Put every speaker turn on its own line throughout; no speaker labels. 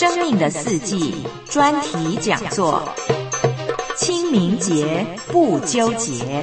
生命的四季专题讲座，清明节不纠结。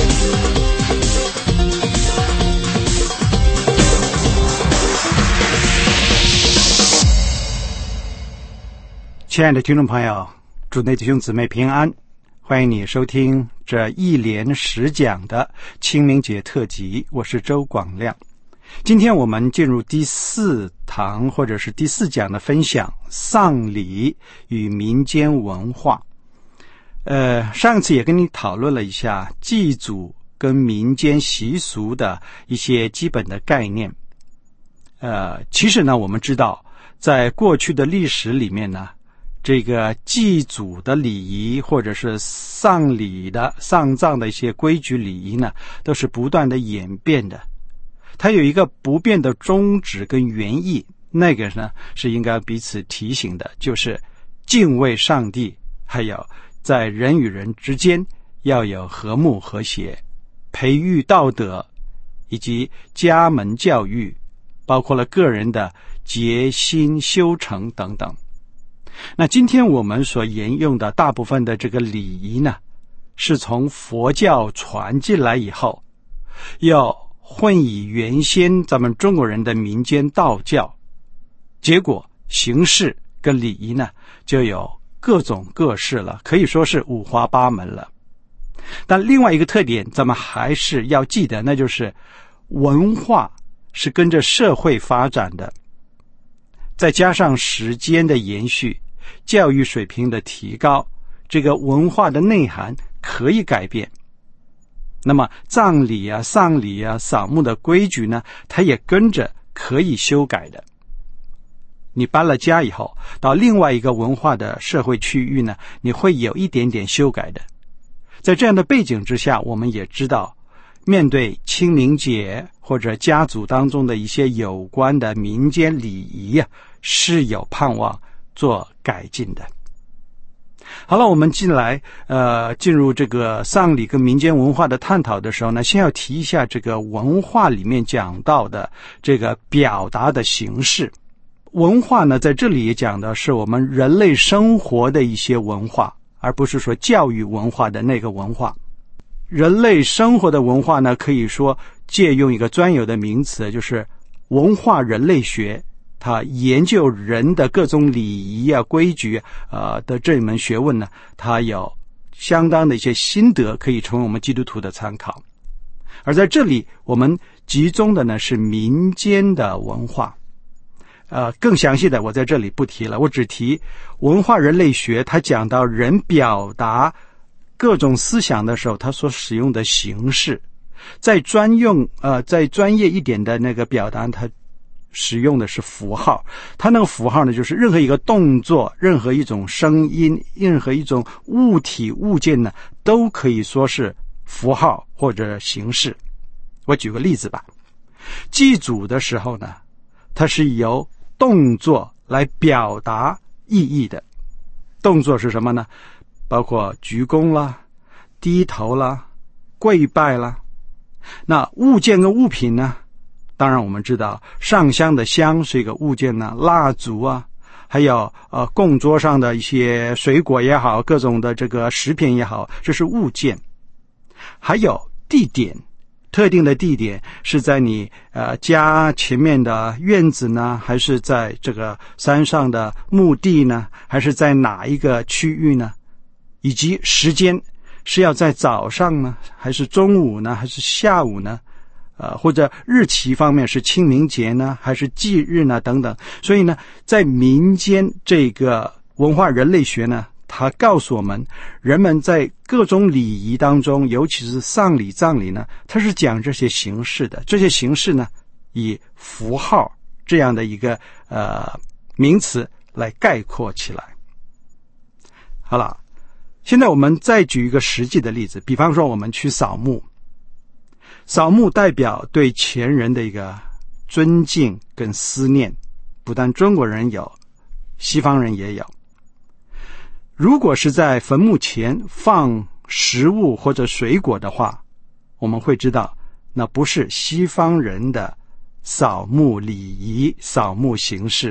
亲爱的听众朋友，主内弟兄姊妹平安，欢迎你收听这一连10讲的清明节特辑，我是周广亮。今天我们进入第4堂或者是第4讲的分享，丧礼与民间文化。上次也跟你讨论了一下祭祖跟民间习俗的一些基本的概念。其实呢，我们知道在过去的历史里面呢，这个祭祖的礼仪或者是丧礼的丧葬的一些规矩礼仪呢，都是不断的演变的。它有一个不变的宗旨跟原意，那个呢是应该彼此提醒的，就是敬畏上帝，还有在人与人之间要有和睦和谐，培育道德，以及家门教育，包括了个人的洁心修成等等。那今天我们所沿用的大部分的这个礼仪呢，是从佛教传进来以后，要混以原先咱们中国人的民间道教，结果形式跟礼仪呢就有各种各式了，可以说是五花八门了。但另外一个特点咱们还是要记得，那就是文化是跟着社会发展的，再加上时间的延续，教育水平的提高，这个文化的内涵可以改变。那么葬礼啊、丧礼啊、扫墓的规矩呢，它也跟着可以修改的。你搬了家以后，到另外一个文化的社会区域呢，你会有一点点修改的。在这样的背景之下，我们也知道，面对清明节或者家族当中的一些有关的民间礼仪啊，是有盼望做改进的。好了，我们进入这个丧礼跟民间文化的探讨的时候呢，先要提一下这个文化里面讲到的这个表达的形式。文化呢，在这里也讲的是我们人类生活的一些文化，而不是说教育文化的那个文化。人类生活的文化呢，可以说借用一个专有的名词，就是文化人类学。他研究人的各种礼仪啊、规矩的这一门学问呢，他有相当的一些心得，可以成为我们基督徒的参考。而在这里，我们集中的呢是民间的文化。更详细的我在这里不提了，我只提文化人类学，他讲到人表达各种思想的时候，他所使用的形式。在专业一点的那个表达，他使用的是符号，它那个符号呢，就是任何一个动作、任何一种声音、任何一种物体物件呢，都可以说是符号或者形式。我举个例子吧，祭祖的时候呢，它是由动作来表达意义的。动作是什么呢？包括鞠躬啦、低头啦、跪拜啦。那物件跟物品呢，当然我们知道上香的香是一个物件呢，蜡烛啊，还有供桌上的一些水果也好，各种的这个食品也好，这是物件。还有地点，特定的地点是在你家前面的院子呢，还是在这个山上的墓地呢，还是在哪一个区域呢？以及时间是要在早上呢，还是中午呢，还是下午呢？或者日期方面是清明节呢，还是忌日呢，等等。所以呢，在民间这个文化人类学呢，它告诉我们，人们在各种礼仪当中，尤其是丧礼、葬礼呢，它是讲这些形式的。这些形式呢，以符号这样的一个名词来概括起来。好了，现在我们再举一个实际的例子，比方说我们去扫墓。扫墓代表对前人的一个尊敬跟思念，不但中国人有，西方人也有。如果是在坟墓前放食物或者水果的话，我们会知道那不是西方人的扫墓礼仪、扫墓形式，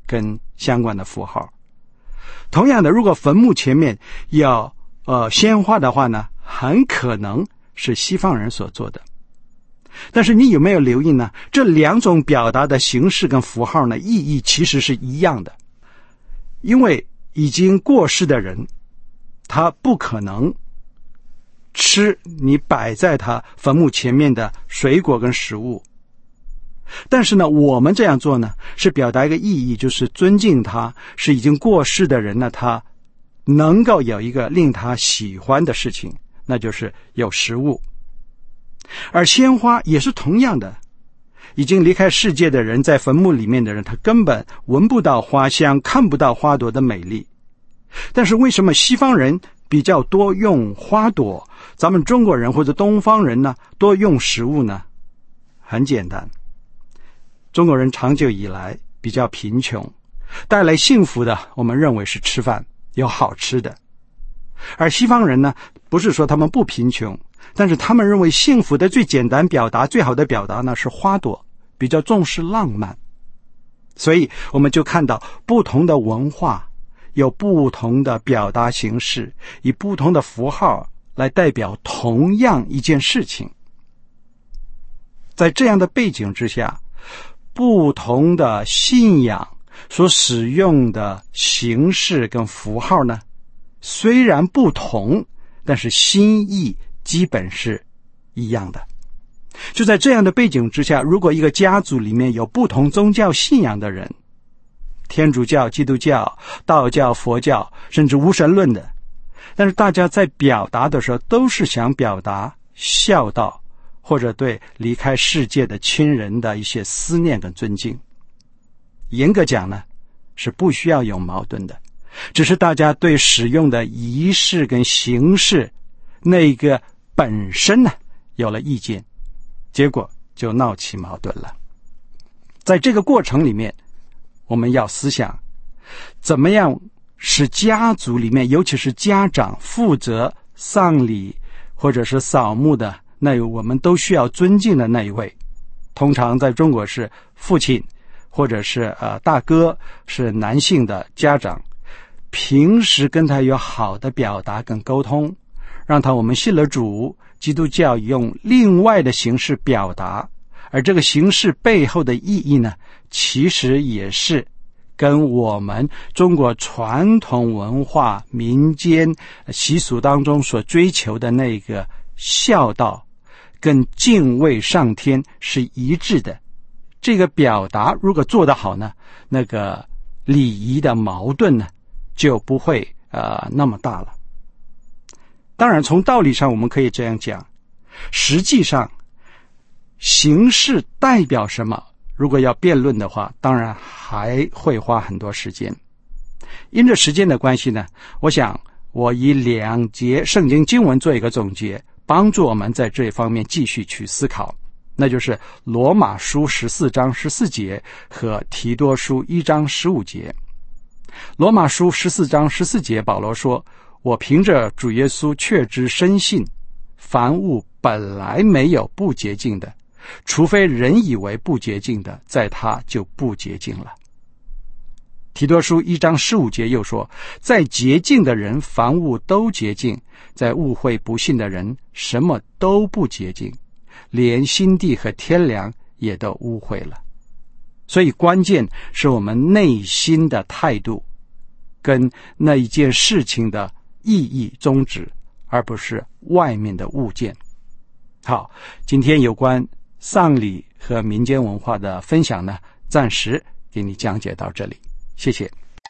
跟相关的符号。同样的，如果坟墓前面要鲜花的话呢，很可能是西方人所做的。但是你有没有留意呢？这两种表达的形式跟符号呢，意义其实是一样的。因为已经过世的人，他不可能吃你摆在他坟墓前面的水果跟食物。但是呢，我们这样做呢，是表达一个意义，就是尊敬他，是已经过世的人呢，他能够有一个令他喜欢的事情，那就是有食物。而鲜花也是同样的，已经离开世界的人，在坟墓里面的人，他根本闻不到花香，看不到花朵的美丽。但是为什么西方人比较多用花朵，咱们中国人或者东方人呢，多用食物呢？很简单，中国人长久以来比较贫穷，带来幸福的我们认为是吃饭，有好吃的。而西方人呢，不是说他们不贫穷，但是他们认为幸福的最简单表达，最好的表达呢是花朵，比较重视浪漫。所以我们就看到不同的文化有不同的表达形式，以不同的符号来代表同样一件事情。在这样的背景之下，不同的信仰所使用的形式跟符号呢，虽然不同，但是心意基本是一样的。就在这样的背景之下，如果一个家族里面有不同宗教信仰的人，天主教、基督教、道教、佛教，甚至无神论的，但是大家在表达的时候都是想表达孝道，或者对离开世界的亲人的一些思念跟尊敬。严格讲呢，是不需要有矛盾的，只是大家对使用的仪式跟形式那个本身呢有了意见，结果就闹起矛盾了。在这个过程里面，我们要思想怎么样使家族里面，尤其是家长负责丧礼或者是扫墓的那我们都需要尊敬的那一位，通常在中国是父亲或者是大哥，是男性的家长，平时跟他有好的表达跟沟通，让他我们信了主，基督教用另外的形式表达，而这个形式背后的意义呢，其实也是跟我们中国传统文化民间习俗当中所追求的那个孝道跟敬畏上天是一致的。这个表达如果做得好呢，那个礼仪的矛盾呢就不会那么大了。当然从道理上我们可以这样讲，实际上形式代表什么，如果要辩论的话，当然还会花很多时间。因着时间的关系呢，我想我以2节圣经经文做一个总结，帮助我们在这方面继续去思考，那就是罗马书14章14节和提多书1章15节。罗马书14章14节，保罗说，我凭着主耶稣确知深信，凡物本来没有不洁净的，除非人以为不洁净的，在他就不洁净了。提多书1章15节又说，在洁净的人凡物都洁净，在误会不信的人什么都不洁净，连心地和天良也都污秽了。所以关键是我们内心的态度跟那一件事情的意义宗旨，而不是外面的物件。好，今天有关丧礼和民间文化的分享呢，暂时给你讲解到这里，谢谢。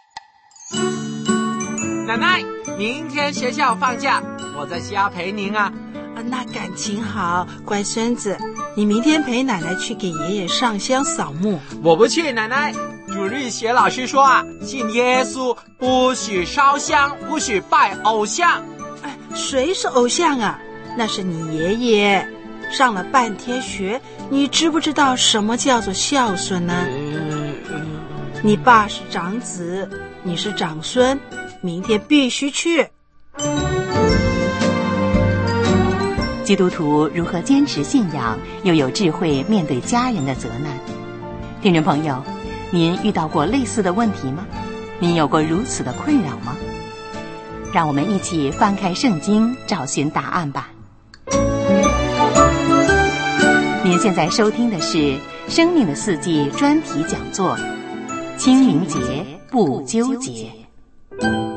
奶奶，明天学校放假，我在家陪您啊。
那感情好，乖孙子，你明天陪奶奶去给爷爷上香扫墓。
我不去，奶奶。主日学老师说啊，信耶稣不许烧香，不许拜偶像。
谁是偶像啊？那是你爷爷。上了半天学，你知不知道什么叫做孝顺呢？你爸是长子，你是长孙，明天必须去。
基督徒如何坚持信仰，又有智慧面对家人的责难？听众朋友， 您遇到过类似的问题吗？您有过如此的困扰吗？让我们一起翻开圣经，找寻答案吧。您现在收听的是《生命的四季》专题讲座，清明节不纠结。